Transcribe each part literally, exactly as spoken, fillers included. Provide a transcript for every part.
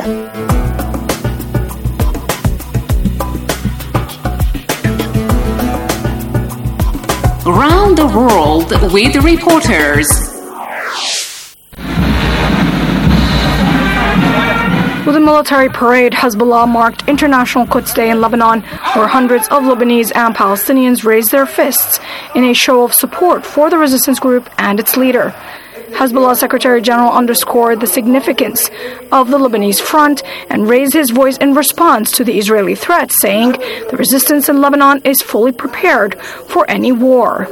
Around the world with reporters. With a military parade, Hezbollah marked International Quds Day in Lebanon, where hundreds of Lebanese and Palestinians raised their fists in a show of support for the resistance group and its leader. Hezbollah Secretary General underscored the significance of the Lebanese front and raised his voice in response to the Israeli threat, saying the resistance in Lebanon is fully prepared for any war.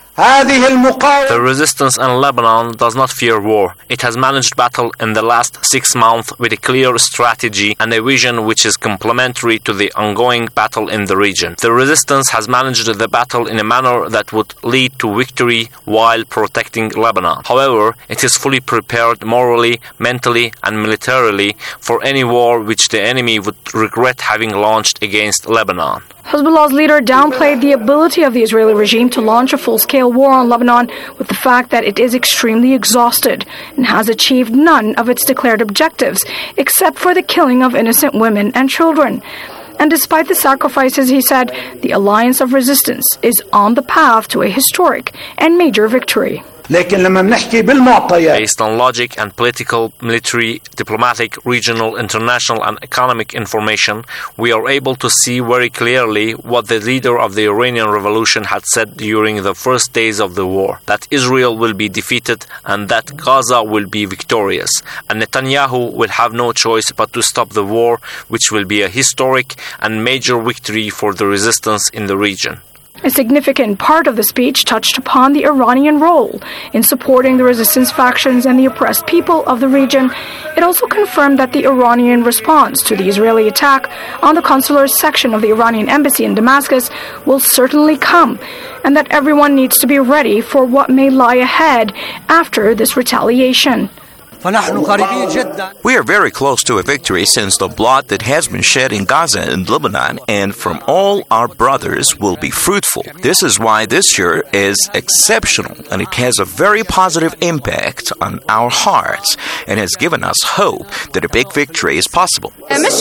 The resistance in Lebanon does not fear war. It has managed battle in the last six months with a clear strategy and a vision which is complementary to the ongoing battle in the region. The resistance has managed the battle in a manner that would lead to victory while protecting Lebanon. However, it is fully prepared morally, mentally, and militarily for any war which the enemy would regret having launched against Lebanon. Hezbollah's leader downplayed the ability of the Israeli regime to launch a full-scale war on Lebanon with the fact that it is extremely exhausted and has achieved none of its declared objectives, except for the killing of innocent women and children. And despite the sacrifices, he said, the alliance of resistance is on the path to a historic and major victory. Based on logic and political, military, diplomatic, regional, international and economic information, we are able to see very clearly what the leader of the Iranian Revolution had said during the first days of the war, that Israel will be defeated and that Gaza will be victorious, and Netanyahu will have no choice but to stop the war, which will be a historic and major victory for the resistance in the region. A significant part of the speech touched upon the Iranian role in supporting the resistance factions and the oppressed people of the region. It also confirmed that the Iranian response to the Israeli attack on the consular section of the Iranian embassy in Damascus will certainly come, and that everyone needs to be ready for what may lie ahead after this retaliation. We are very close to a victory since the blood that has been shed in Gaza and Lebanon and from all our brothers will be fruitful. This is why this year is exceptional, and it has a very positive impact on our hearts and has given us hope that a big victory is possible.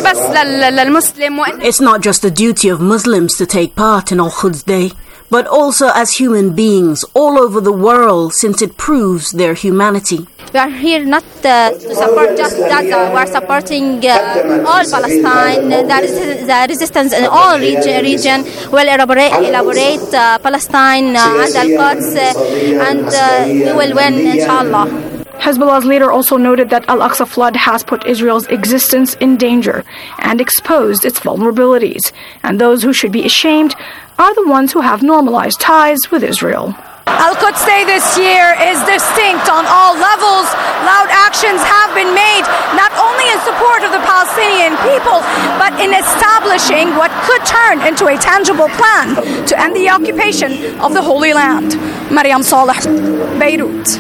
It's not just the duty of Muslims to take part in Al-Quds Day, but also as human beings all over the world, since it proves their humanity. We are here not uh, to support just Gaza, we are supporting uh, all Palestine. There is the resistance in all region, region will elaborate, elaborate uh, Palestine uh, and Al-Quds, uh, and uh, we will win, inshallah. Hezbollah's leader also noted that Al-Aqsa flood has put Israel's existence in danger and exposed its vulnerabilities, and those who should be ashamed are the ones who have normalized ties with Israel. Al-Quds Day this year is distinct on all levels. Loud actions have been made, not only in support of the Palestinian people, but in establishing what could turn into a tangible plan to end the occupation of the Holy Land. Mariam Saleh, Beirut.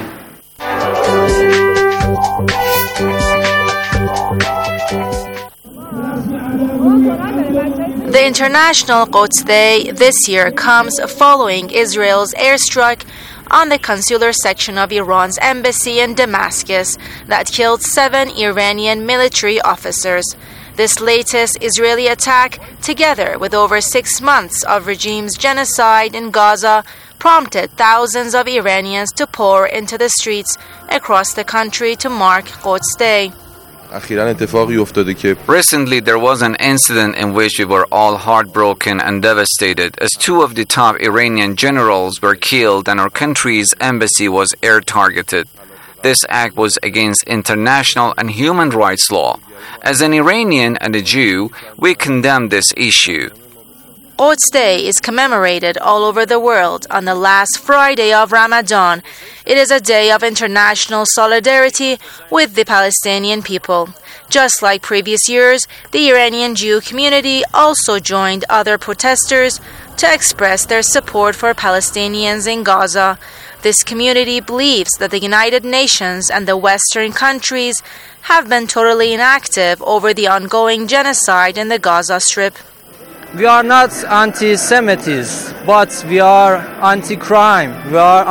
The International Quds Day this year comes following Israel's airstrike on the consular section of Iran's embassy in Damascus that killed seven Iranian military officers. This latest Israeli attack, together with over six months of regime's genocide in Gaza, prompted thousands of Iranians to pour into the streets across the country to mark Quds Day. Recently, there was an incident in which we were all heartbroken and devastated as two of the top Iranian generals were killed and our country's embassy was air targeted. This act was against international and human rights law. As an Iranian and a Jew, we condemn this issue. Quds Day is commemorated all over the world on the last Friday of Ramadan. It is a day of international solidarity with the Palestinian people. Just like previous years, the Iranian Jew community also joined other protesters to express their support for Palestinians in Gaza. This community believes that the United Nations and the Western countries have been totally inactive over the ongoing genocide in the Gaza Strip. We are not anti-Semitism, but we are anti-crime, we are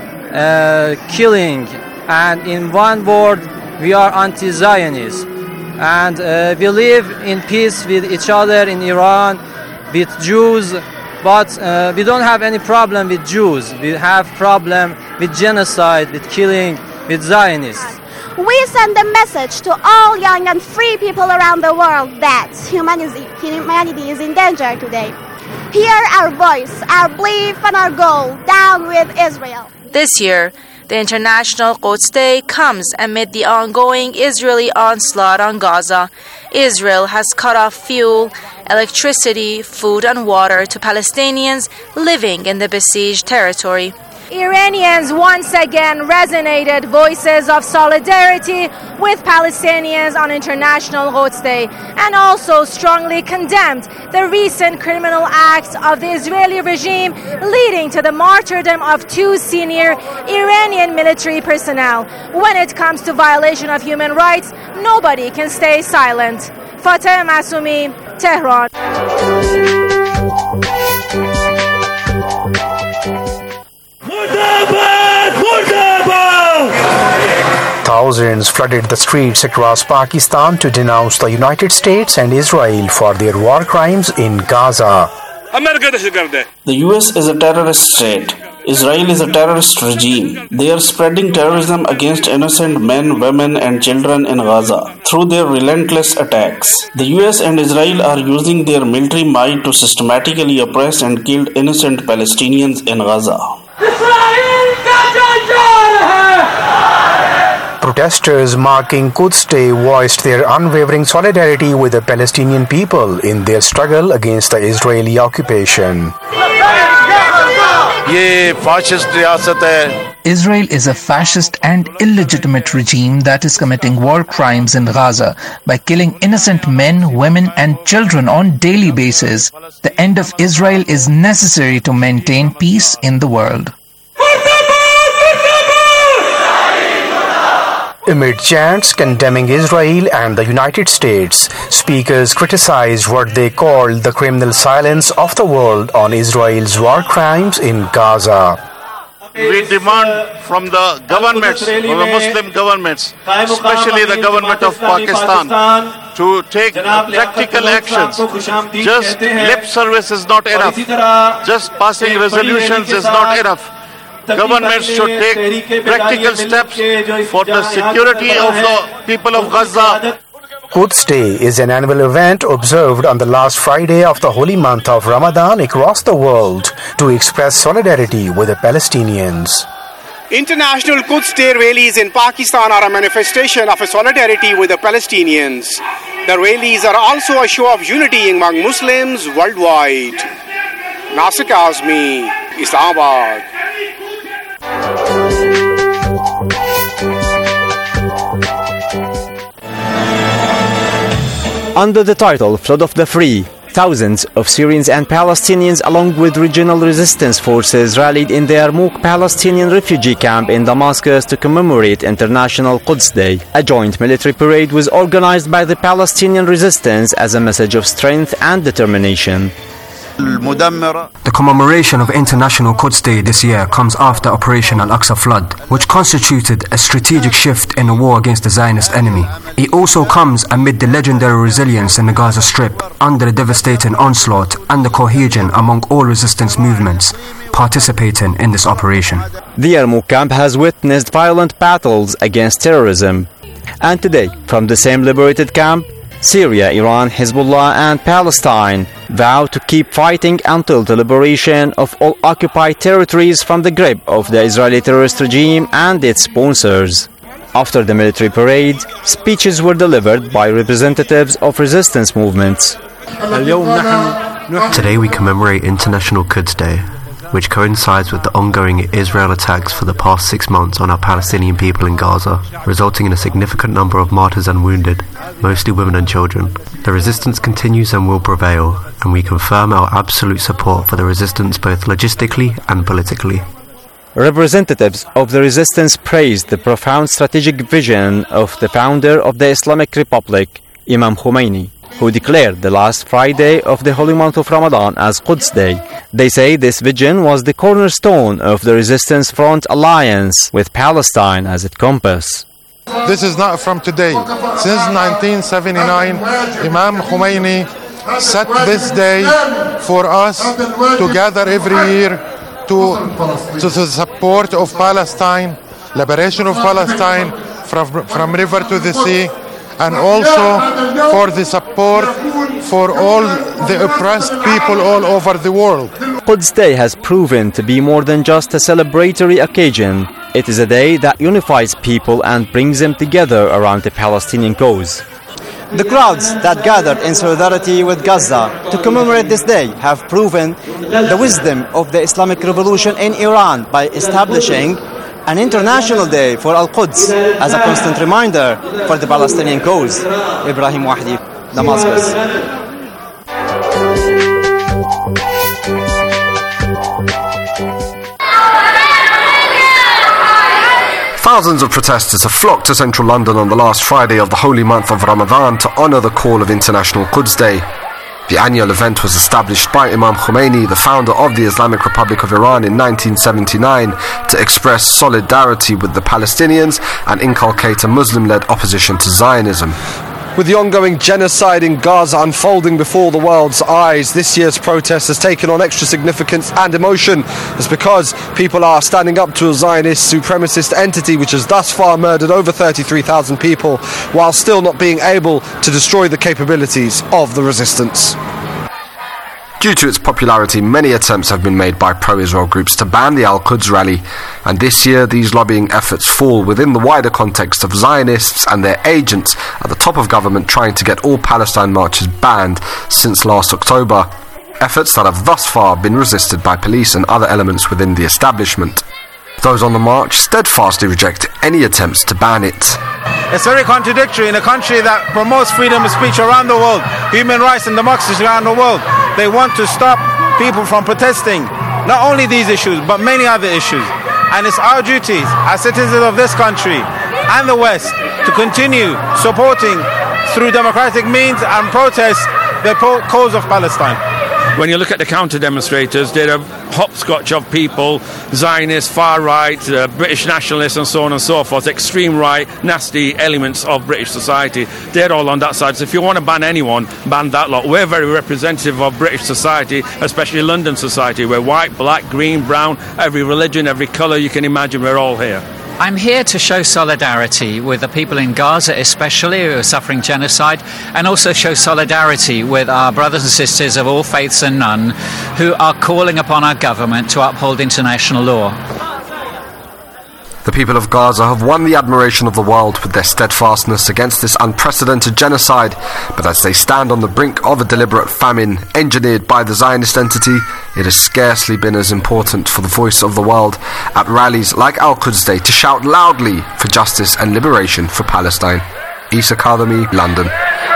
anti-killing, uh, and in one word, we are anti-Zionist. and uh, we live in peace with each other in Iran, with Jews, but uh, we don't have any problem with Jews. We have problem with genocide, with killing, with Zionists. We send a message to all young and free people around the world that humanity, humanity is in danger today. Hear our voice, our belief and our goal, down with Israel. This year, the International Quds Day comes amid the ongoing Israeli onslaught on Gaza. Israel has cut off fuel, electricity, food and water to Palestinians living in the besieged territory. Iranians once again resonated voices of solidarity with Palestinians on International Quds Day and also strongly condemned the recent criminal acts of the Israeli regime leading to the martyrdom of two senior Iranian military personnel. When it comes to violation of human rights, nobody can stay silent. Fateh Masumi, Tehran. Thousands flooded the streets across Pakistan to denounce the United States and Israel for their war crimes in Gaza. The U S is a terrorist state. Israel is a terrorist regime. They are spreading terrorism against innocent men, women, and children in Gaza through their relentless attacks. The U S and Israel are using their military might to systematically oppress and kill innocent Palestinians in Gaza. Protesters marking Quds Day voiced their unwavering solidarity with the Palestinian people in their struggle against the Israeli occupation. Israel is a fascist and illegitimate regime that is committing war crimes in Gaza by killing innocent men, women, and children on daily basis. The end of Israel is necessary to maintain peace in the world. Amid chants condemning Israel and the United States, speakers criticized what they called the criminal silence of the world on Israel's war crimes in Gaza. We demand from the governments, from the Muslim governments, especially the government of Pakistan, to take practical actions. Just lip service is not enough. Just passing resolutions is not enough. Governments should take practical steps for the security of the people of Gaza. Quds Day is an annual event observed on the last Friday of the holy month of Ramadan across the world to express solidarity with the Palestinians. International Quds Day rallies in Pakistan are a manifestation of a solidarity with the Palestinians. The rallies are also a show of unity among Muslims worldwide. Nasir Kazmi, Islamabad. Under the title Flood of the Free, thousands of Syrians and Palestinians along with regional resistance forces rallied in the Yarmouk Palestinian refugee camp in Damascus to commemorate International Quds Day. A joint military parade was organized by the Palestinian resistance as a message of strength and determination. The commemoration of International Quds Day this year comes after Operation Al-Aqsa Flood, which constituted a strategic shift in the war against the Zionist enemy. It also comes amid the legendary resilience in the Gaza Strip, under the devastating onslaught and the cohesion among all resistance movements participating in this operation. The Yarmouk camp has witnessed violent battles against terrorism. And today, from the same liberated camp, Syria, Iran, Hezbollah and Palestine vow to keep fighting until the liberation of all occupied territories from the grip of the Israeli terrorist regime and its sponsors. After the military parade, speeches were delivered by representatives of resistance movements. Today we commemorate International Quds Day, which coincides with the ongoing Israel attacks for the past six months on our Palestinian people in Gaza, resulting in a significant number of martyrs and wounded, mostly women and children. The resistance continues and will prevail, and we confirm our absolute support for the resistance both logistically and politically. Representatives of the resistance praised the profound strategic vision of the founder of the Islamic Republic, Imam Khomeini, who declared the last Friday of the holy month of Ramadan as Quds Day. They say this vision was the cornerstone of the Resistance Front alliance with Palestine as its compass. This is not from today. Since nineteen seventy-nine, Imam Khomeini set this day for us to gather every year to, to the support of Palestine, liberation of Palestine from, from river to the sea, and also for the support for all the oppressed people all over the world. Quds Day has proven to be more than just a celebratory occasion. It is a day that unifies people and brings them together around the Palestinian cause. The crowds that gathered in solidarity with Gaza to commemorate this day have proven the wisdom of the Islamic Revolution in Iran by establishing an international day for Al-Quds as a constant reminder for the Palestinian cause. Ibrahim Wahdi, Damascus. Thousands of protesters have flocked to central London on the last Friday of the holy month of Ramadan to honour the call of International Quds Day. The annual event was established by Imam Khomeini, the founder of the Islamic Republic of Iran, in nineteen seventy-nine to express solidarity with the Palestinians and inculcate a Muslim-led opposition to Zionism. With the ongoing genocide in Gaza unfolding before the world's eyes, this year's protest has taken on extra significance and emotion. It's because people are standing up to a Zionist supremacist entity which has thus far murdered over thirty-three thousand people, while still not being able to destroy the capabilities of the resistance. Due to its popularity, many attempts have been made by pro-Israel groups to ban the Al-Quds rally, and this year these lobbying efforts fall within the wider context of Zionists and their agents at the top of government trying to get all Palestine marches banned since last October. Efforts that have thus far been resisted by police and other elements within the establishment. Those on the march steadfastly reject any attempts to ban it. It's very contradictory in a country that promotes freedom of speech around the world, human rights and democracy around the world. They want to stop people from protesting, not only these issues, but many other issues. And it's our duty as citizens of this country and the West to continue supporting through democratic means and protest the cause of Palestine. When you look at the counter-demonstrators, they're a hopscotch of people, Zionists, far-right, uh, British nationalists and so on and so forth, extreme right, nasty elements of British society. They're all on that side. So if you want to ban anyone, ban that lot. We're very representative of British society, especially London society. We're white, black, green, brown, every religion, every colour you can imagine, we're all here. I'm here to show solidarity with the people in Gaza especially who are suffering genocide, and also show solidarity with our brothers and sisters of all faiths and none who are calling upon our government to uphold international law. The people of Gaza have won the admiration of the world with their steadfastness against this unprecedented genocide, but as they stand on the brink of a deliberate famine engineered by the Zionist entity, it has scarcely been as important for the voice of the world at rallies like Al-Quds Day to shout loudly for justice and liberation for Palestine. Isa Kadhimi, London.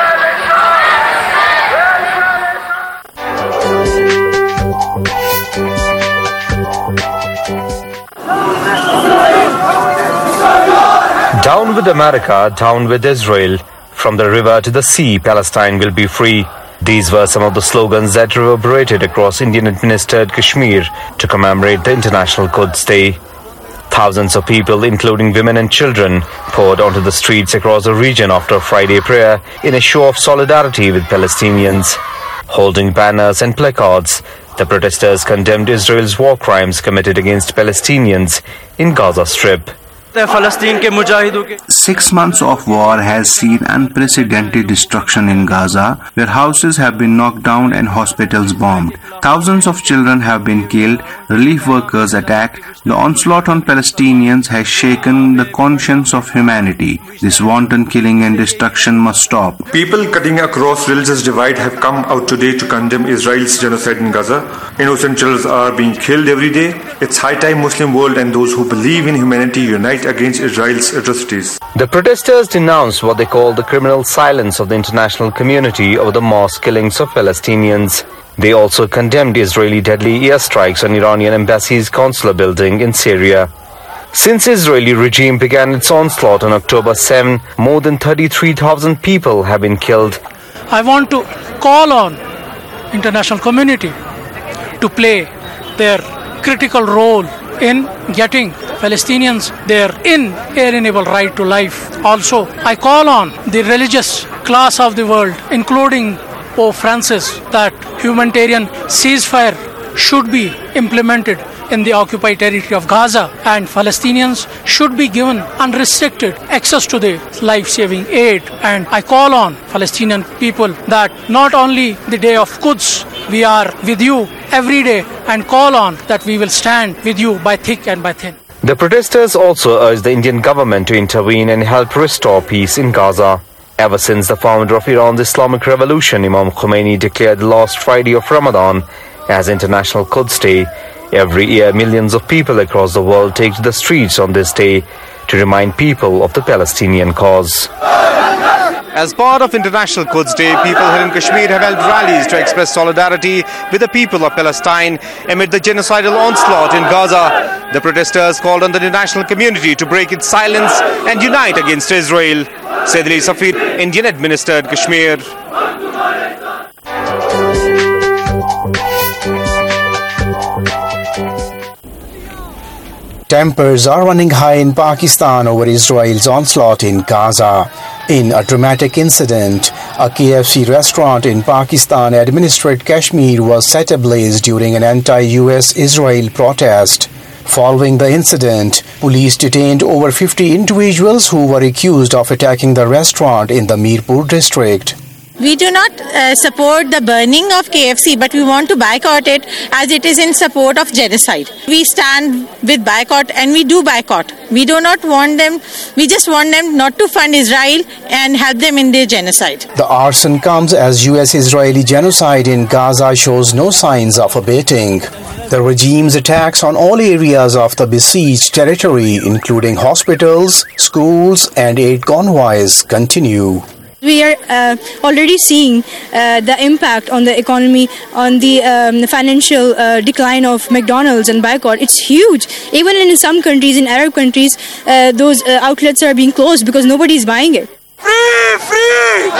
Down with America, down with Israel. From the river to the sea, Palestine will be free. These were some of the slogans that reverberated across Indian-administered Kashmir to commemorate the International Quds Day. Thousands of people, including women and children, poured onto the streets across the region after Friday prayer in a show of solidarity with Palestinians. Holding banners and placards, the protesters condemned Israel's war crimes committed against Palestinians in Gaza Strip. Six months of war has seen unprecedented destruction in Gaza, where houses have been knocked down and hospitals bombed. Thousands of children have been killed, relief workers attacked. The onslaught on Palestinians has shaken the conscience of humanity. This wanton killing and destruction must stop. People cutting across religious divide have come out today to condemn Israel's genocide in Gaza. Innocent children are being killed every day. It's high time Muslim world and those who believe in humanity unite against Israel's atrocities. The protesters denounced what they call the criminal silence of the international community over the mass killings of Palestinians. They also condemned Israeli deadly airstrikes on Iranian embassy's consular building in Syria. Since the Israeli regime began its onslaught on October seventh, more than thirty-three thousand people have been killed. I want to call on international community to play their critical role in getting Palestinians their inalienable right to life. Also, I call on the religious class of the world, including Pope Francis, that humanitarian ceasefire should be implemented in the occupied territory of Gaza, and Palestinians should be given unrestricted access to the life-saving aid. And I call on Palestinian people that not only the day of Quds, we are with you every day, and call on that we will stand with you by thick and by thin. The protesters also urged the Indian government to intervene and help restore peace in Gaza. Ever since the founder of Iran's Islamic Revolution, Imam Khomeini, declared the last Friday of Ramadan as International Quds Day, every year millions of people across the world take to the streets on this day to remind people of the Palestinian cause. As part of International Quds Day, people here in Kashmir have held rallies to express solidarity with the people of Palestine amid the genocidal onslaught in Gaza. The protesters called on the international community to break its silence and unite against Israel. Said Ali Safir, Indian administered Kashmir. Tempers are running high in Pakistan over Israel's onslaught in Gaza. In a dramatic incident, a K F C restaurant in Pakistan-administered Kashmir was set ablaze during an anti-U S Israel protest. Following the incident, police detained over fifty individuals who were accused of attacking the restaurant in the Mirpur district. We do not uh, support the burning of K F C, but we want to boycott it as it is in support of genocide. We stand with boycott and we do boycott. We do not want them, we just want them not to fund Israel and help them in their genocide. The arson comes as U S-Israeli genocide in Gaza shows no signs of abating. The regime's attacks on all areas of the besieged territory, including hospitals, schools, and aid convoys, continue. We are uh, already seeing uh, the impact on the economy, on the um, financial uh, decline of McDonald's and boycott. It's huge. Even in some countries, in Arab countries, uh, those uh, outlets are being closed because nobody is buying it. Free, free!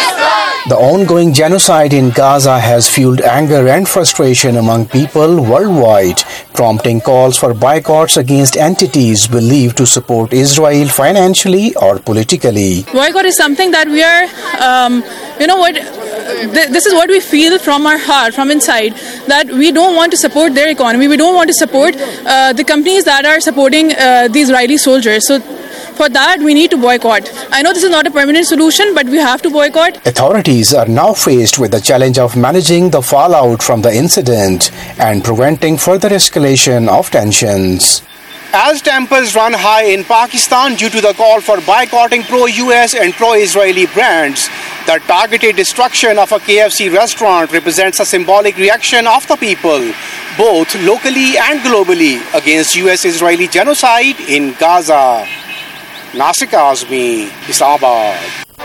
The ongoing genocide in Gaza has fueled anger and frustration among people worldwide, prompting calls for boycotts against entities believed to support Israel financially or politically. Boycott is something that we are, um, you know what, th- this is what we feel from our heart, from inside, that we don't want to support their economy, we don't want to support uh, the companies that are supporting uh, the Israeli soldiers. So for that, we need to boycott. I know this is not a permanent solution, but we have to boycott. Authorities are now faced with the challenge of managing the fallout from the incident and preventing further escalation of tensions. As tempers run high in Pakistan due to the call for boycotting pro-U S and pro-Israeli brands, the targeted destruction of a K F C restaurant represents a symbolic reaction of the people, both locally and globally, against U S-Israeli genocide in Gaza. Nasik Azmi, Islamabad.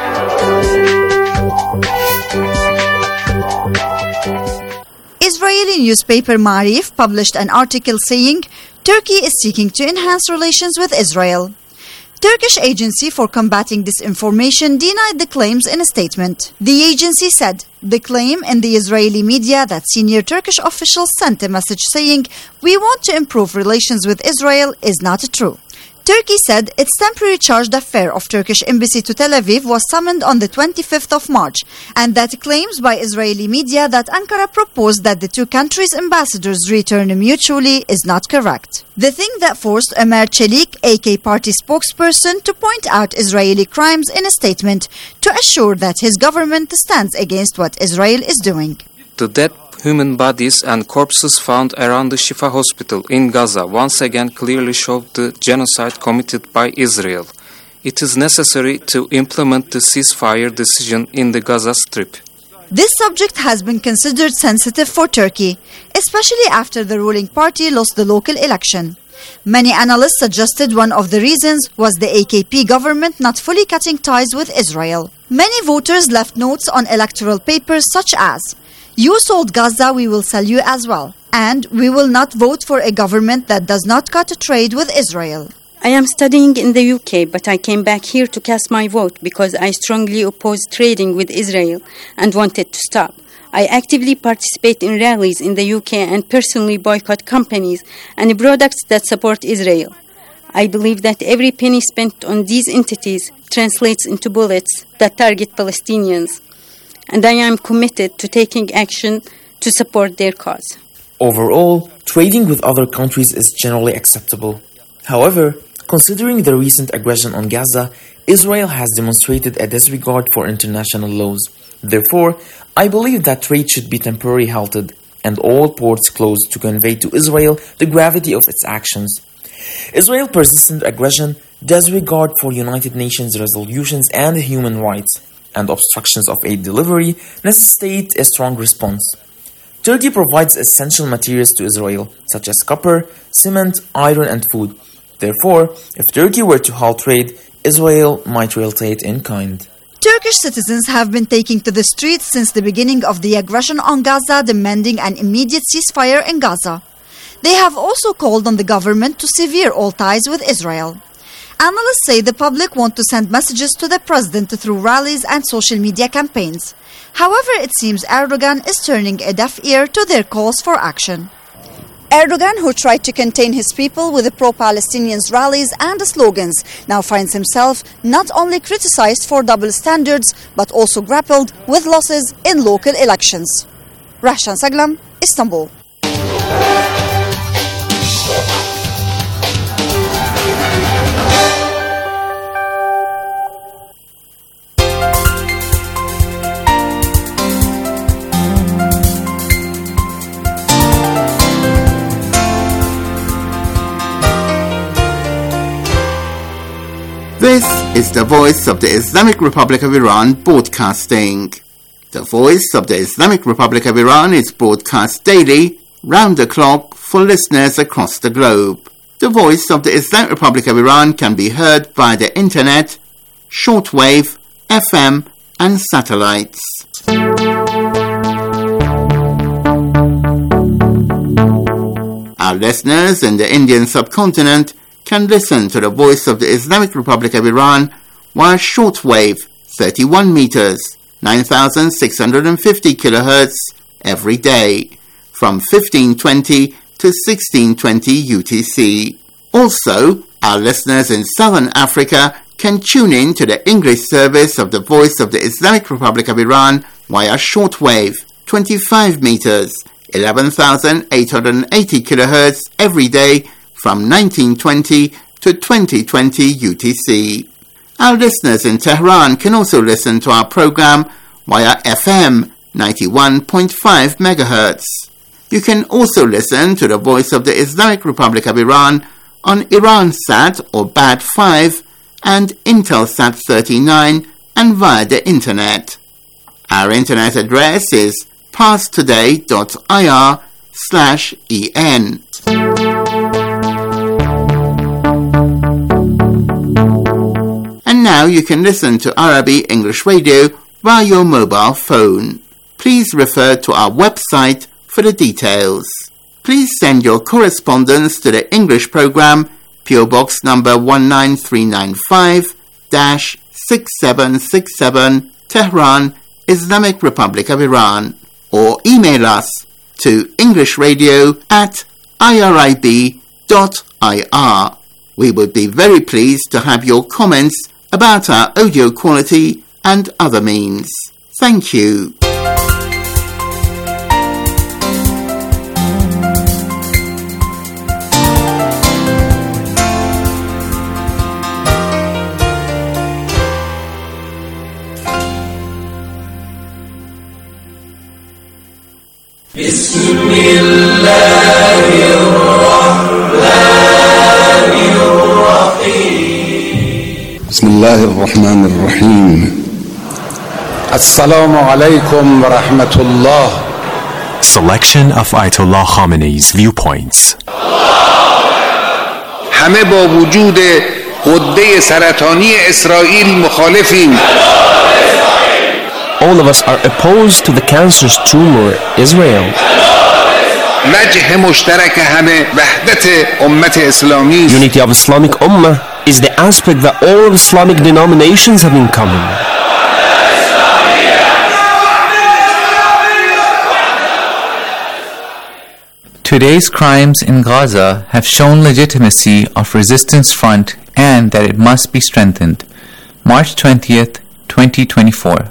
Israeli newspaper Ma'arif published an article saying Turkey is seeking to enhance relations with Israel. Turkish Agency for Combating Disinformation denied the claims in a statement. The agency said the claim in the Israeli media that senior Turkish officials sent a message saying we want to improve relations with Israel is not true. Turkey said its temporary charge d'affaires of Turkish embassy to Tel Aviv was summoned on the twenty-fifth of March, and that claims by Israeli media that Ankara proposed that the two countries' ambassadors return mutually is not correct. The thing that forced Ömer Çelik, A K party spokesperson, to point out Israeli crimes in a statement to assure that his government stands against what Israel is doing. The dead human bodies and corpses found around the Shifa hospital in Gaza once again clearly showed the genocide committed by Israel. It is necessary to implement the ceasefire decision in the Gaza Strip. This subject has been considered sensitive for Turkey, especially after the ruling party lost the local election. Many analysts suggested one of the reasons was the A K P government not fully cutting ties with Israel. Many voters left notes on electoral papers such as, "You sold Gaza, we will sell you as well," and "We will not vote for a government that does not cut trade with Israel." I am studying in the U K, but I came back here to cast my vote because I strongly oppose trading with Israel and want it to stop. I actively participate in rallies in the U K and personally boycott companies and products that support Israel. I believe that every penny spent on these entities translates into bullets that target Palestinians, and I am committed to taking action to support their cause. Overall, trading with other countries is generally acceptable. However, considering the recent aggression on Gaza, Israel has demonstrated a disregard for international laws. Therefore, I believe that trade should be temporarily halted and all ports closed to convey to Israel the gravity of its actions. Israel's persistent aggression, disregard for United Nations resolutions and human rights, and obstructions of aid delivery necessitate a strong response. Turkey provides essential materials to Israel, such as copper, cement, iron, and food. Therefore, if Turkey were to halt trade, Israel might retaliate in kind. Turkish citizens have been taking to the streets since the beginning of the aggression on Gaza, demanding an immediate ceasefire in Gaza. They have also called on the government to sever all ties with Israel. Analysts say the public want to send messages to the president through rallies and social media campaigns. However, it seems Erdogan is turning a deaf ear to their calls for action. Erdogan, who tried to contain his people with the pro-Palestinian rallies and slogans, now finds himself not only criticized for double standards, but also grappled with losses in local elections. Rahshan Saglam, Istanbul. This is the Voice of the Islamic Republic of Iran broadcasting. The Voice of the Islamic Republic of Iran is broadcast daily, round the clock, for listeners across the globe. The Voice of the Islamic Republic of Iran can be heard via the internet, shortwave, F M, and satellites. Our listeners in the Indian subcontinent can listen to the Voice of the Islamic Republic of Iran via shortwave thirty-one meters, nine thousand six hundred fifty kilohertz every day from fifteen twenty to sixteen twenty U T C. Also, our listeners in Southern Africa can tune in to the English service of the Voice of the Islamic Republic of Iran via shortwave twenty-five meters, eleven thousand eight hundred eighty kilohertz every day from nineteen twenty to twenty twenty U T C. Our listeners in Tehran can also listen to our program via F M ninety-one point five megahertz. You can also listen to the Voice of the Islamic Republic of Iran on Iransat or B A D five and Intelsat thirty-nine and via the internet. Our internet address is parstoday.ir slash en. And now you can listen to Arabic English radio via your mobile phone. Please refer to our website for the details. Please send your correspondence to the English program, P O Box number one nine three nine five, six seven six seven, Tehran, Islamic Republic of Iran, or email us to englishradio at irib dot ir. We would be very pleased to have your comments about our audio quality and other means. Thank you. بسم الله الرحمن الرحيم بسم الله الرحمن الرحيم السلام عليكم ورحمة الله. Selection of Ayatollah Khamenei's viewpoints. همه با وجود غده سرطانی اسرائیل مخالفیم. All of us are opposed to the cancerous tumor, Israel. وجه مشترک همه وحدت امت اسلامی. Unity of Islamic Ummah is the aspect that all Islamic denominations have in common. Today's crimes in Gaza have shown legitimacy of Resistance Front and that it must be strengthened. March twentieth, twenty twenty-four.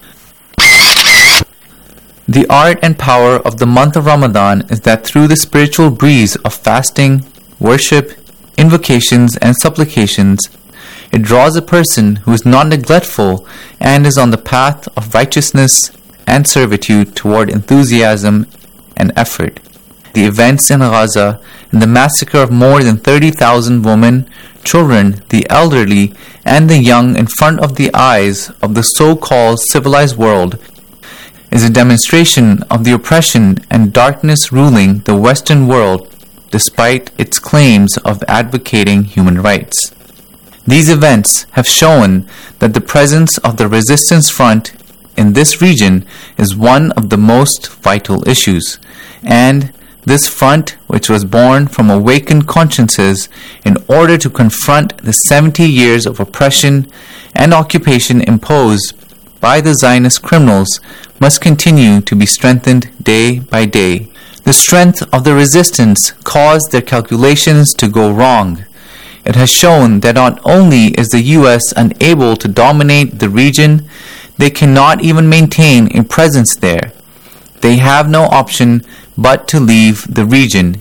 The art and power of the month of Ramadan is that through the spiritual breeze of fasting, worship, invocations, and supplications, it draws a person who is not neglectful and is on the path of righteousness and servitude toward enthusiasm and effort. The events in Gaza and the massacre of more than thirty thousand women, children, the elderly, and the young in front of the eyes of the so-called civilized world is a demonstration of the oppression and darkness ruling the Western world despite its claims of advocating human rights. These events have shown that the presence of the Resistance Front in this region is one of the most vital issues, and this front, which was born from awakened consciences in order to confront the seventy years of oppression and occupation imposed by the Zionist criminals, must continue to be strengthened day by day. The strength of the resistance caused their calculations to go wrong. It has shown that not only is the U S unable to dominate the region, they cannot even maintain a presence there. They have no option but to leave the region.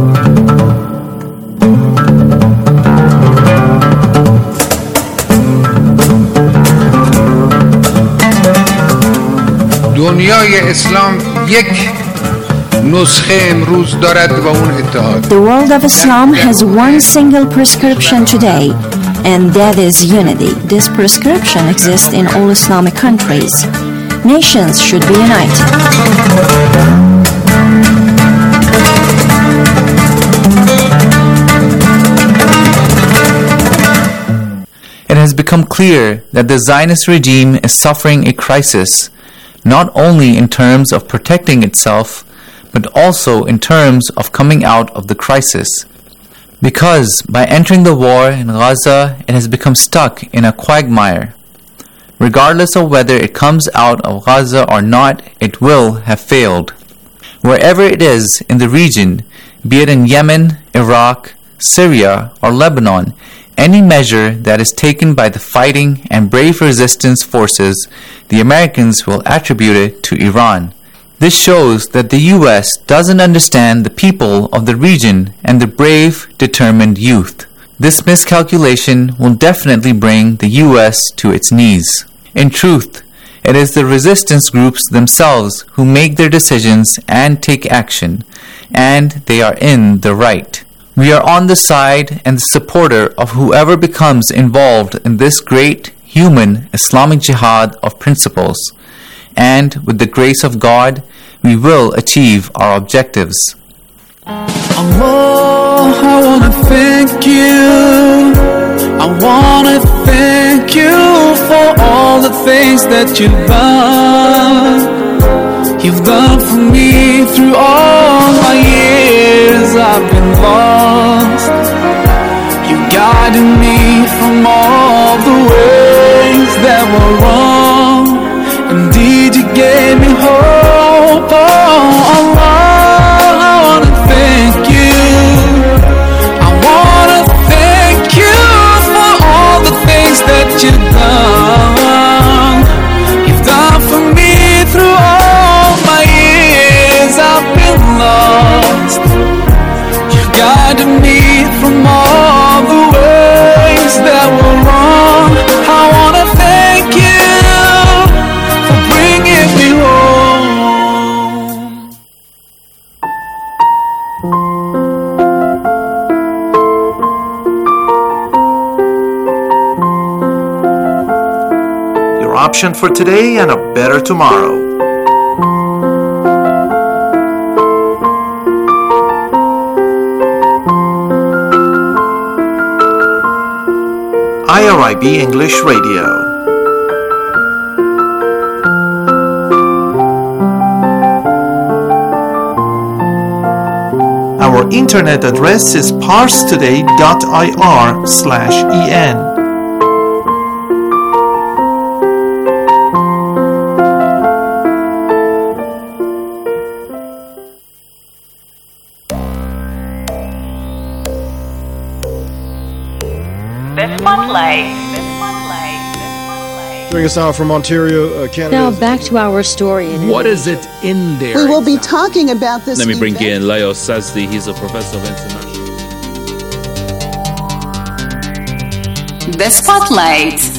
دنیای اسلام یک نسخه امروز دارد و اون اتحاد. The world of Islam has one single prescription today, and that is unity. This prescription exists in all Islamic countries. Nations should be united. It has become clear that the Zionist regime is suffering a crisis, not only in terms of protecting itself, but also in terms of coming out of the crisis. Because by entering the war in Gaza, it has become stuck in a quagmire. Regardless of whether it comes out of Gaza or not, it will have failed. Wherever it is in the region, be it in Yemen, Iraq, Syria, or Lebanon, any measure that is taken by the fighting and brave resistance forces, the Americans will attribute it to Iran. This shows that the U S doesn't understand the people of the region and the brave, determined youth. This miscalculation will definitely bring the U S to its knees. In truth, it is the resistance groups themselves who make their decisions and take action, and they are in the right. We are on the side and the supporter of whoever becomes involved in this great human Islamic jihad of principles, and with the grace of God, we will achieve our objectives. Allah, I wanna thank you. I wanna thank you for all the things that you've done. You've done for me through all my years I've been lost. You guided me from all the ways that were wrong. Indeed, you gave me hope. Oh, Allah, I wanna thank you. I wanna thank you for all the things that you've done. You've done for me through all my years I've been lost. You've guided me from all the ways that were wrong. I wanna thank you for bringing me home. Your option for today and a better tomorrow. I R I B English Radio. Our internet address is parstoday dot I R slash E N. Spotlight. Joining us now from Ontario, uh, Canada. Now back to our story. In what is it in there? We will be talking about this. Let me bring event. in Leo Sazdi. He's a professor of international. The Spotlight.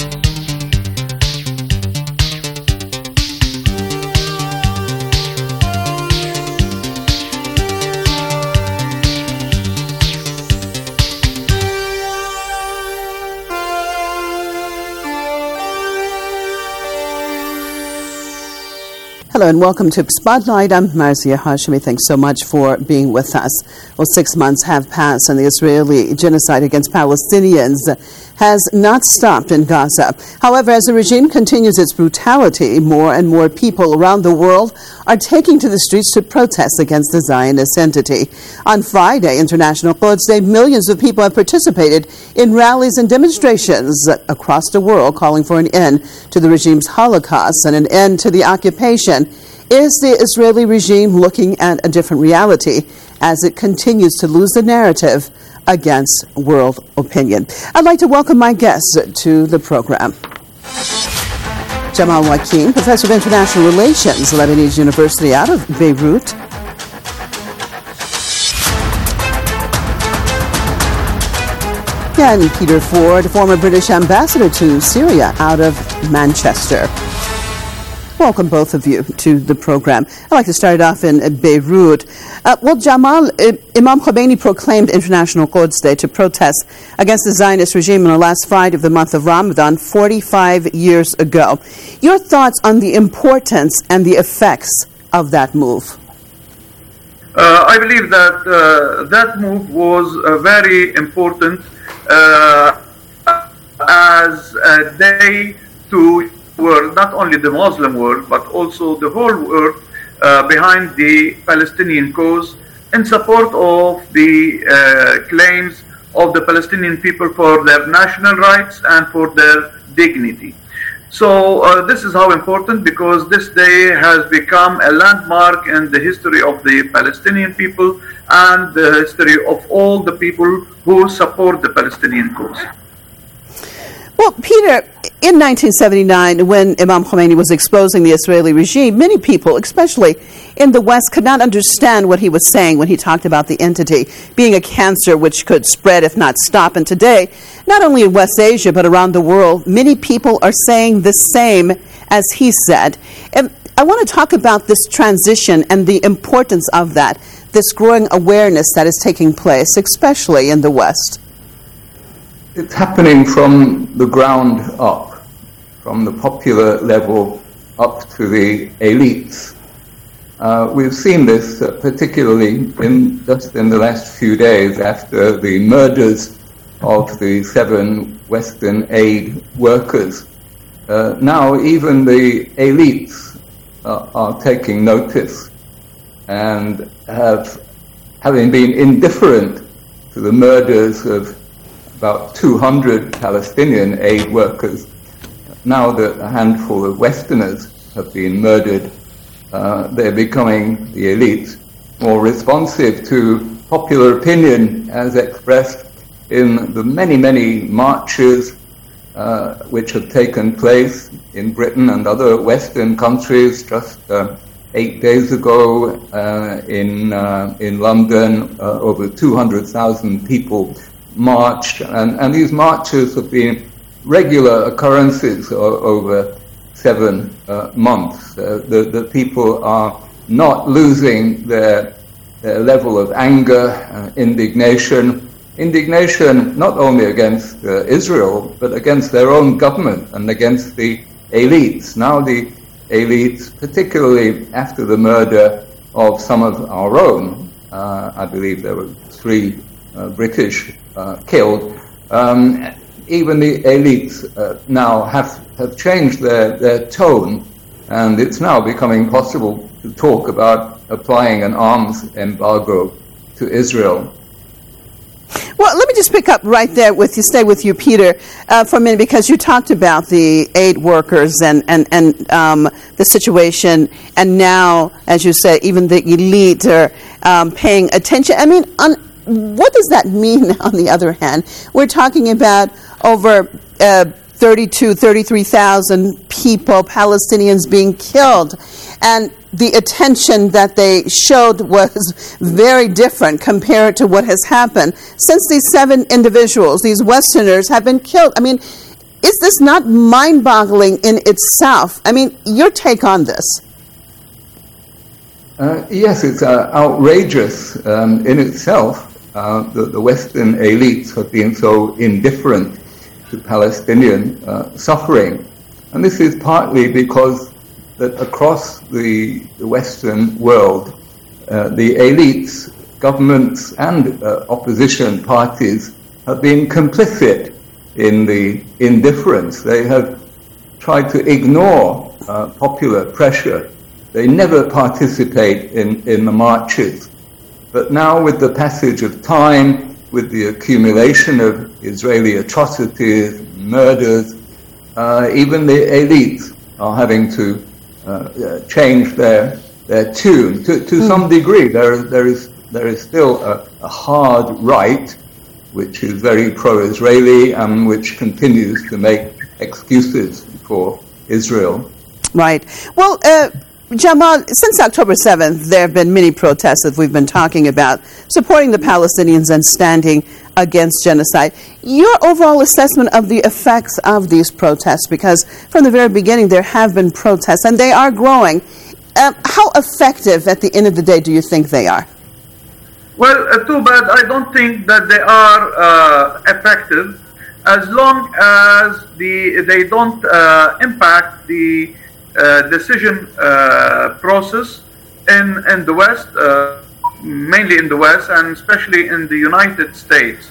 Hello and welcome to Spotlight. I'm Marzia Hashemi. Thanks so much for being with us. Well, six months have passed and the Israeli genocide against Palestinians has not stopped in Gaza. However, as the regime continues its brutality, more and more people around the world are taking to the streets to protest against the Zionist entity. On Friday, International Quds Day, millions of people have participated in rallies and demonstrations across the world calling for an end to the regime's Holocaust and an end to the occupation. Is the Israeli regime looking at a different reality as it continues to lose the narrative against world opinion? I'd like to welcome my guests to the program. Jamal Wakim, Professor of International Relations, Lebanese University out of Beirut. And Peter Ford, former British ambassador to Syria out of Manchester. Welcome, both of you, to the program. I'd like to start off in Beirut. Uh, well, Jamal, Imam Khomeini proclaimed International Quds Day to protest against the Zionist regime on the last Friday of the month of Ramadan forty-five years ago. Your thoughts on the importance and the effects of that move? Uh, I believe that uh, that move was uh, very important uh, as a day to world, not only the Muslim world, but also the whole world uh, behind the Palestinian cause in support of the uh, claims of the Palestinian people for their national rights and for their dignity. So uh, this is how important, because this day has become a landmark in the history of the Palestinian people and the history of all the people who support the Palestinian cause. Well, Peter, in nineteen seventy-nine, when Imam Khomeini was exposing the Israeli regime, many people, especially in the West, could not understand what he was saying when he talked about the entity being a cancer which could spread if not stop. And today, not only in West Asia, but around the world, many people are saying the same as he said. And I want to talk about this transition and the importance of that, this growing awareness that is taking place, especially in the West. It's happening from the ground up, from the popular level up to the elites. Uh, we've seen this uh, particularly in just in the last few days after the murders of the seven Western aid workers. Uh, now even the elites uh, are taking notice and have, having been indifferent to the murders of about two hundred Palestinian aid workers, now that a handful of Westerners have been murdered, uh, they're becoming, the elites, more responsive to popular opinion as expressed in the many, many marches uh, which have taken place in Britain and other Western countries. Just uh, eight days ago uh, in, uh, in London, uh, over two hundred thousand people marched, and, and these marches have been regular occurrences o- over seven uh, months. Uh, the, the people are not losing their, their level of anger, uh, indignation, indignation not only against uh, Israel, but against their own government and against the elites. Now the elites, particularly after the murder of some of our own, uh, I believe there were three uh, British Uh, killed. Um, even the elites uh, now have, have changed their, their tone, and it's now becoming possible to talk about applying an arms embargo to Israel. Well, let me just pick up right there with you, stay with you, Peter, uh, for a minute, because you talked about the aid workers and, and, and um, the situation, and now, as you say, even the elite are um, paying attention. I mean, on what does that mean, on the other hand? We're talking about over uh, thirty-two, thirty-three thousand people, Palestinians being killed. And the attention that they showed was very different compared to what has happened since these seven individuals, these Westerners, have been killed. I mean, is this not mind-boggling in itself? I mean, your take on this? Uh, yes, it's uh, outrageous um, in itself. Uh, the, the Western elites have been so indifferent to Palestinian uh, suffering. And this is partly because that across the, the Western world, uh, the elites, governments and uh, opposition parties have been complicit in the indifference. They have tried to ignore uh, popular pressure. They never participate in, in the marches. But now with the passage of time, with the accumulation of Israeli atrocities, murders, uh, even the elites are having to uh, change their their tune. To, to mm. some degree, there, there is there is still a, a hard right, which is very pro-Israeli and which continues to make excuses for Israel. Right. Well, uh, Jamal, since October seventh, there have been many protests that we've been talking about, supporting the Palestinians and standing against genocide. Your overall assessment of the effects of these protests, because from the very beginning there have been protests and they are growing. Um, how effective at the end of the day do you think they are? Well, uh, too bad. I don't think that they are uh, effective as long as the they don't uh, impact the uh, decision uh, process in in the West, uh, mainly in the West, and especially in the United States.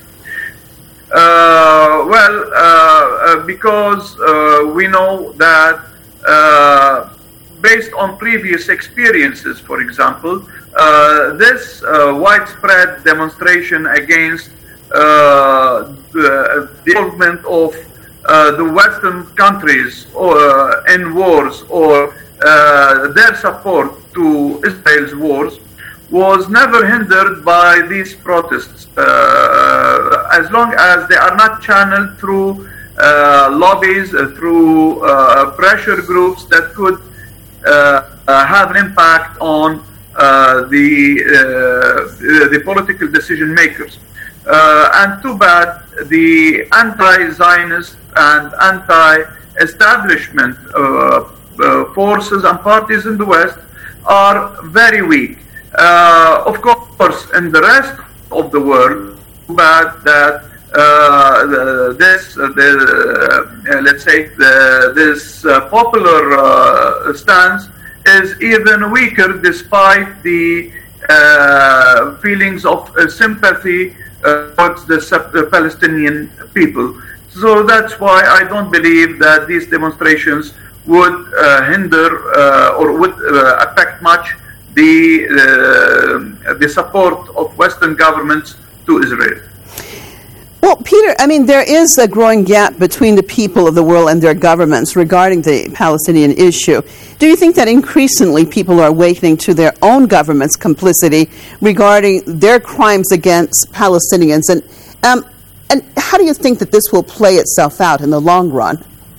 Uh, well, uh, uh, because uh, we know that uh, based on previous experiences, for example, Uh, this uh, widespread demonstration against uh, the, the involvement of uh, the Western countries or, uh, in wars or uh, their support to Israel's wars was never hindered by these protests, uh, as long as they are not channeled through uh, lobbies, uh, through uh, pressure groups that could uh, uh, have an impact on Uh, the uh, the political decision makers, uh, and too bad the anti-Zionist and anti-establishment uh, uh, forces and parties in the West are very weak. Uh, of course, in the rest of the world, too bad that uh, the, this uh, the uh, let's say the, this uh, popular uh, stance is even weaker despite the uh, feelings of uh, sympathy uh, towards the, the Palestinian people. So that's why I don't believe that these demonstrations would uh, hinder uh, or would uh, affect much the, uh, the support of Western governments to Israel. Well, Peter, I mean, there is a growing gap between the people of the world and their governments regarding the Palestinian issue. Do you think that increasingly people are awakening to their own government's complicity regarding their crimes against Palestinians? And um, and how do you think that this will play itself out in the long run?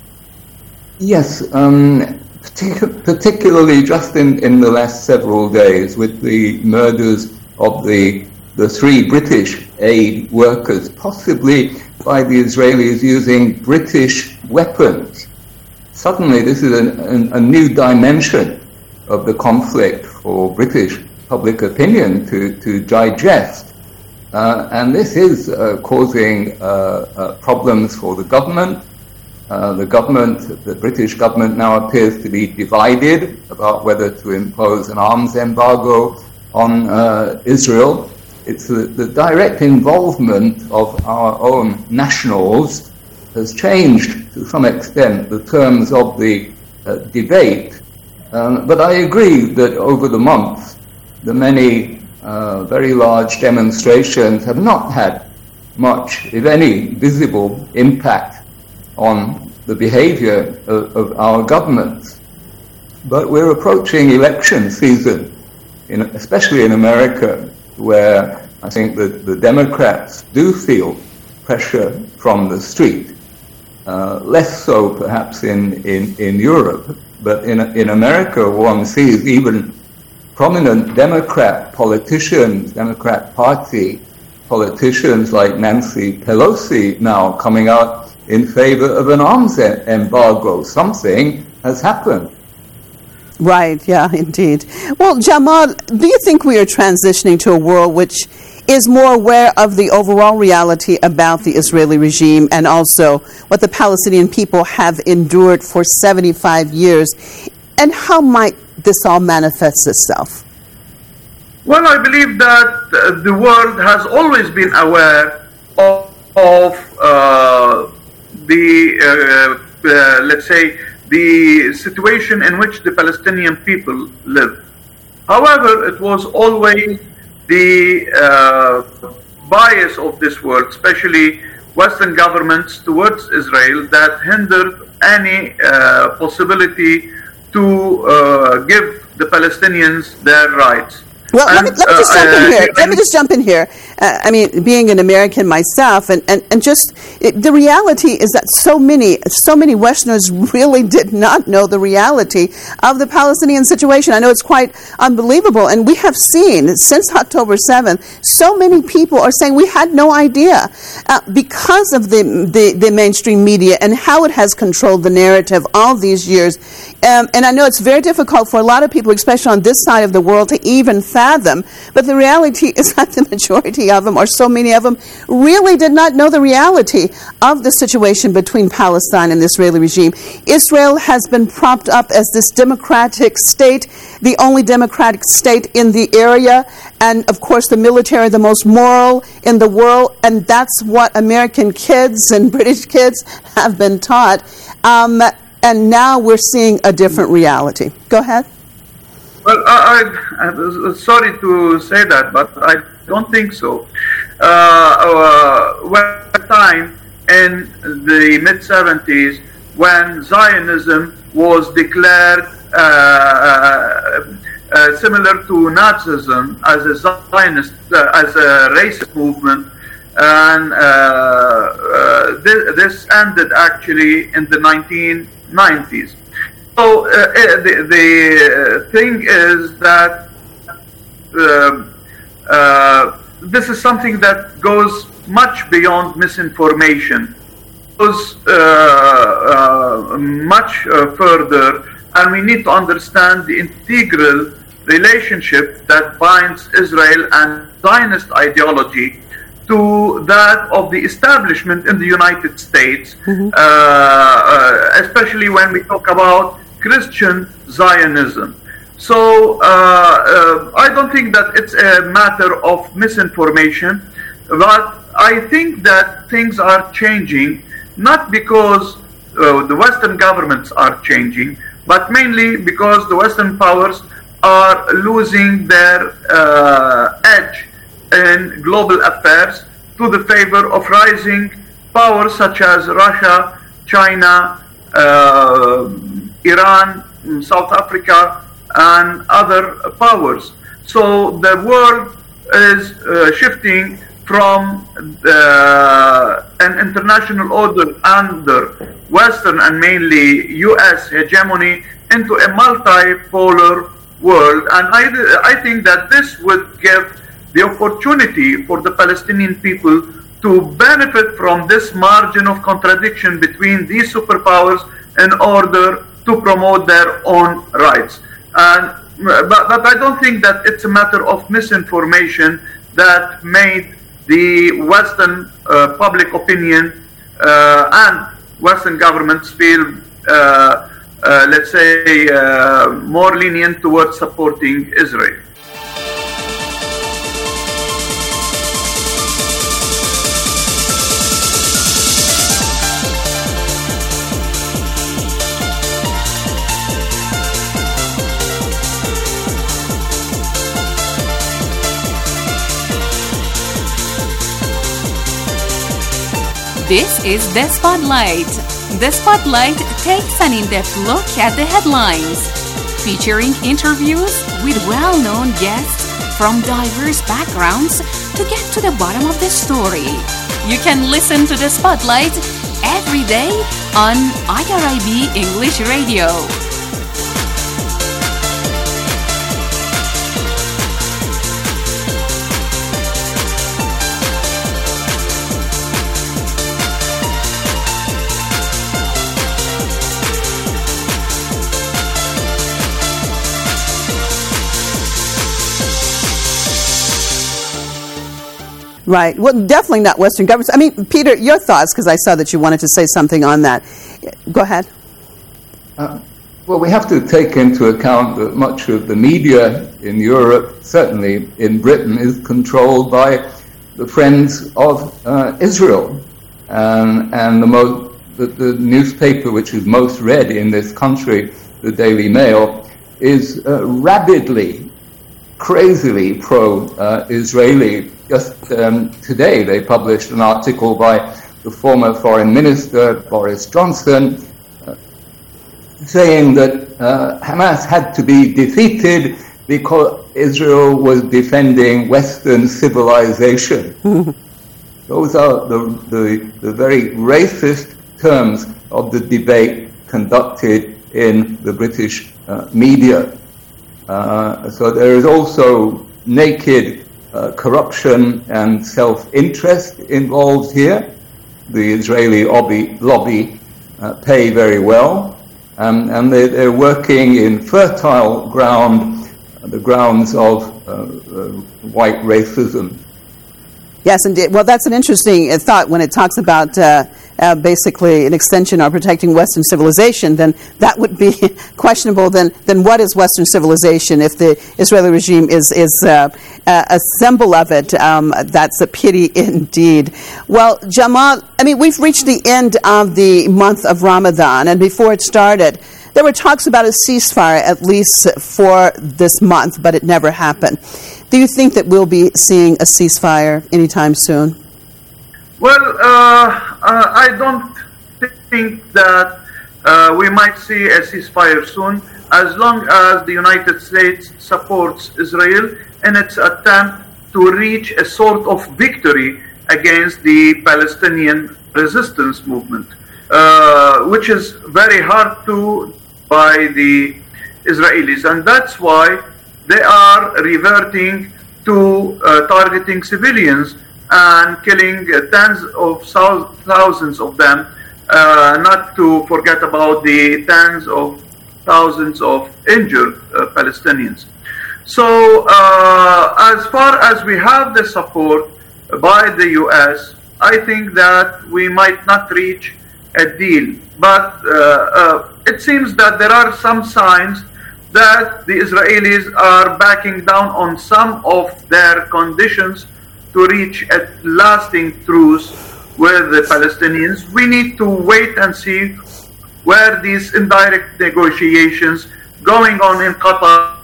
Yes, um, partic- particularly just in, in the last several days with the murders of the the three British aid workers, possibly by the Israelis using British weapons. Suddenly this is an, an, a new dimension of the conflict for British public opinion to, to digest. Uh, and this is uh, causing uh, uh, problems for the government. Uh, the government, the British government now appears to be divided about whether to impose an arms embargo on uh, Israel. It's the, the direct involvement of our own nationals has changed to some extent the terms of the uh, debate. Um, but I agree that over the months, the many uh, very large demonstrations have not had much, if any, visible impact on the behavior of, of our governments. But we're approaching election season, in, especially in America, where I think that the Democrats do feel pressure from the street. Uh, less so perhaps in, in, in Europe, but in, in America one sees even prominent Democrat politicians, Democrat Party politicians like Nancy Pelosi now coming out in favor of an arms embargo. Something has happened. Right, yeah, indeed. Well, Jamal, do you think we are transitioning to a world which is more aware of the overall reality about the Israeli regime and also what the Palestinian people have endured for seventy-five years? And how might this all manifest itself? Well, I believe that uh, the world has always been aware of, of uh, the, uh, uh, let's say, the situation in which the Palestinian people live. However, it was always the uh, bias of this world, especially Western governments towards Israel, that hindered any uh, possibility to uh, give the Palestinians their rights. Well, and, let, me, let me just uh, jump in here. uh, Let me just jump in here. Uh, I mean, being an American myself, and, and, and just it, the reality is that so many, so many Westerners really did not know the reality of the Palestinian situation. I know it's quite unbelievable, and we have seen since October seventh, so many people are saying we had no idea uh, because of the, the the mainstream media and how it has controlled the narrative all these years. Um, and I know it's very difficult for a lot of people, especially on this side of the world, to even fathom. But the reality is that the majority of them, or so many of them, really did not know the reality of the situation between Palestine and the Israeli regime. Israel has been propped up as this democratic state, the only democratic state in the area, and of course the military, the most moral in the world, and that's what American kids and British kids have been taught. Um, and now we're seeing a different reality. Go ahead. Well, I, I, I'm sorry to say that, but I don't think so. Uh, uh, one time in the mid seventies, when Zionism was declared uh, uh, uh, similar to Nazism as a Zionist, uh, as a racist movement, and uh, uh, this, this ended actually in the nineteen nineties. So uh, the, the thing is that uh, uh, this is something that goes much beyond misinformation. It goes uh, uh, much uh, further, and we need to understand the integral relationship that binds Israel and Zionist ideology to that of the establishment in the United States, mm-hmm. uh, uh, especially when we talk about Christian Zionism. So uh, uh, I don't think that it's a matter of misinformation, but I think that things are changing, not because uh, the Western governments are changing, but mainly because the Western powers are losing their uh, edge in global affairs to the favor of rising powers such as Russia, China, uh, Iran, South Africa, and other powers. So the world is uh, shifting from uh, an international order under Western and mainly U S hegemony into a multipolar world. And I, I think that this would give the opportunity for the Palestinian people to benefit from this margin of contradiction between these superpowers in order to promote their own rights. And, but, but I don't think that it's a matter of misinformation that made the Western uh, public opinion uh, and Western governments feel, uh, uh, let's say, uh, more lenient towards supporting Israel. This is The Spotlight. The Spotlight takes an in-depth look at the headlines, featuring interviews with well-known guests from diverse backgrounds to get to the bottom of the story. You can listen to The Spotlight every day on I R I B English Radio. Right. Well, definitely not Western governments. I mean, Peter, your thoughts, because I saw that you wanted to say something on that. Go ahead. Uh, well, we have to take into account that much of the media in Europe, certainly in Britain, is controlled by the Friends of uh, Israel. Um, and the, mo- the, the newspaper which is most read in this country, the Daily Mail, is uh, rabidly, crazily pro-Israeli. Uh, Just um, today they published an article by the former Foreign Minister, Boris Johnson, uh, saying that uh, Hamas had to be defeated because Israel was defending Western civilization. Those are the, the, the very racist terms of the debate conducted in the British uh, media. Uh, so there is also naked Uh, corruption and self-interest involved here. The Israeli lobby, lobby uh, pay very well, um, and they, they're working in fertile ground, uh, the grounds of uh, uh, white racism. Yes, indeed. Well, that's an interesting uh, thought when it talks about uh, uh, basically an extension or protecting Western civilization. Then that would be questionable. Then, then what is Western civilization if the Israeli regime is is uh, a symbol of it? Um, that's a pity indeed. Well, Jamal, I mean, we've reached the end of the month of Ramadan, and before it started, there were talks about a ceasefire at least for this month, but it never happened. Do you think that we'll be seeing a ceasefire anytime soon? Well, uh, uh, I don't think that uh, we might see a ceasefire soon, as long as the United States supports Israel in its attempt to reach a sort of victory against the Palestinian resistance movement, uh, which is very hard to by the Israelis, and that's why they are reverting to uh, targeting civilians and killing uh, tens of thousands of them, uh, not to forget about the tens of thousands of injured uh, Palestinians. So uh, as far as we have the support by the U S, I think that we might not reach a deal. But uh, uh, it seems that there are some signs that the Israelis are backing down on some of their conditions to reach a lasting truce with the Palestinians. We need to wait and see where these indirect negotiations going on in Qatar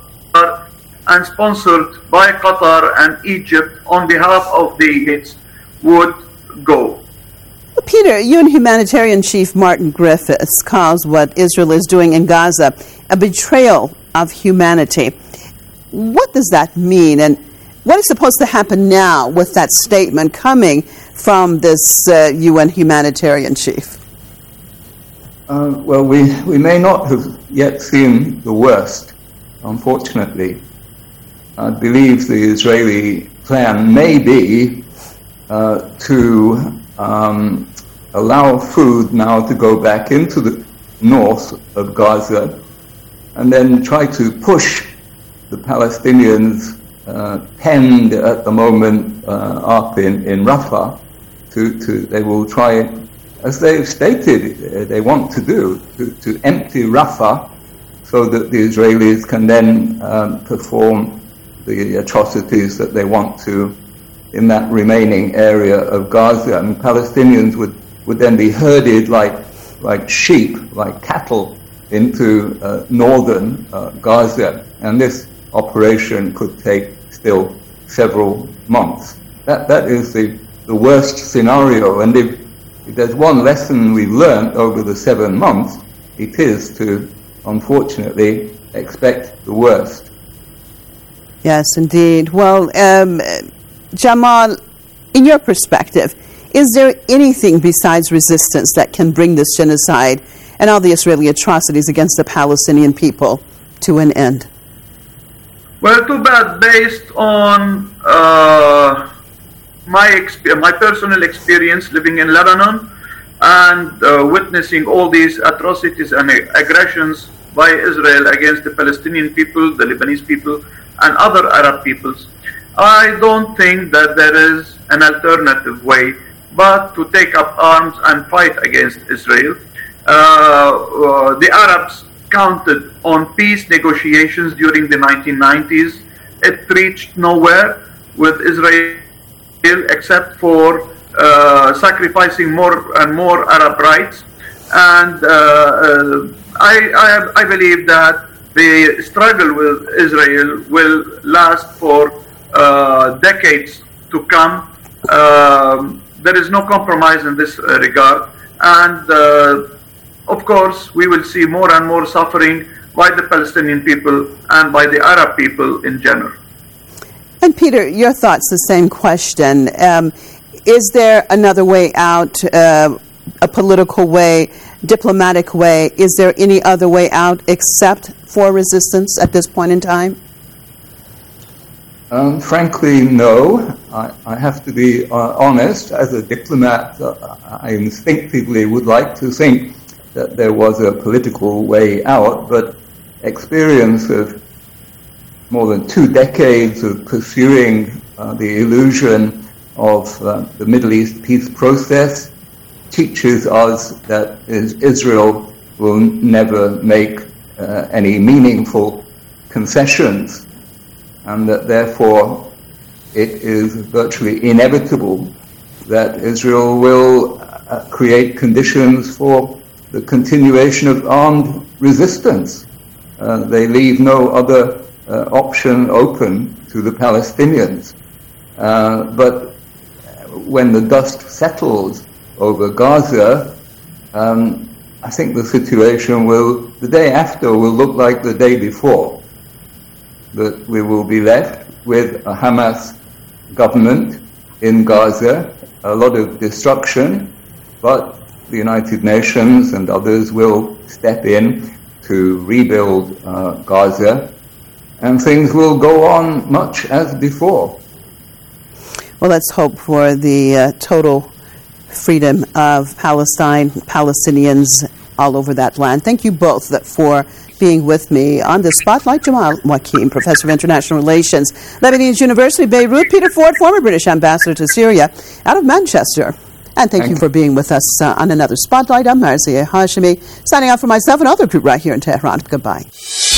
and sponsored by Qatar and Egypt on behalf of the States would go. Well, Peter, U N humanitarian chief Martin Griffiths calls what Israel is doing in Gaza a betrayal of humanity. What does that mean, and what is supposed to happen now with that statement coming from this uh, U N humanitarian chief? Uh, well, we, we may not have yet seen the worst, unfortunately. I believe the Israeli plan may be uh, to um, allow food now to go back into the north of Gaza and then try to push the Palestinians uh, penned at the moment uh, up in, in Rafah. To, to, they will try, as they've stated, uh, they want to do, to, to empty Rafah so that the Israelis can then um, perform the atrocities that they want to in that remaining area of Gaza. And Palestinians would, would then be herded like, like sheep, like cattle, into uh, northern uh, Gaza. And this operation could take still several months. That, that is the, the worst scenario. And if, if there's one lesson we've learned over the seven months, it is to, unfortunately, expect the worst. Yes, indeed. Well, um, Jamal, in your perspective, Is there anything besides resistance that can bring this genocide and all the Israeli atrocities against the Palestinian people to an end? Well, too bad. Based on uh, my exp- my personal experience living in Lebanon and uh, witnessing all these atrocities and aggressions by Israel against the Palestinian people, the Lebanese people, and other Arab peoples, I don't think that there is an alternative way but to take up arms and fight against Israel. Uh, uh, the Arabs counted on peace negotiations during the nineteen nineties. It reached nowhere with Israel except for uh, sacrificing more and more Arab rights. And uh, uh, I, I, I believe that the struggle with Israel will last for uh, decades to come. Um, there is no compromise in this uh, regard. And uh, of course, we will see more and more suffering by the Palestinian people and by the Arab people in general. And Peter, your thoughts, the same question. Um, is there another way out, uh, a political way, diplomatic way? Is there any other way out except for resistance at this point in time? Um, frankly, no. I, I have to be uh, honest. As a diplomat, uh, I instinctively would like to think that there was a political way out, but experience of more than two decades of pursuing uh, the illusion of uh, the Middle East peace process teaches us that Israel will never make uh, any meaningful concessions, and that therefore it is virtually inevitable that Israel will uh, create conditions for the continuation of armed resistance. Uh, they leave no other uh, option open to the Palestinians. Uh, but when the dust settles over Gaza, um, I think the situation will, the day after, will look like the day before. That we will be left with a Hamas government in Gaza, a lot of destruction, but the United Nations and others will step in to rebuild uh, Gaza, and things will go on much as before. Well, let's hope for the uh, total freedom of Palestine, Palestinians all over that land. Thank you both for being with me on the Spotlight. Jamal Wakim, Professor of International Relations, Lebanese University, Beirut. Peter Ford, former British Ambassador to Syria, out of Manchester. And thank, thank you for being with us uh, on another Spotlight. I'm Marzieh Hashemi, signing out for myself and other crew right here in Tehran. Goodbye.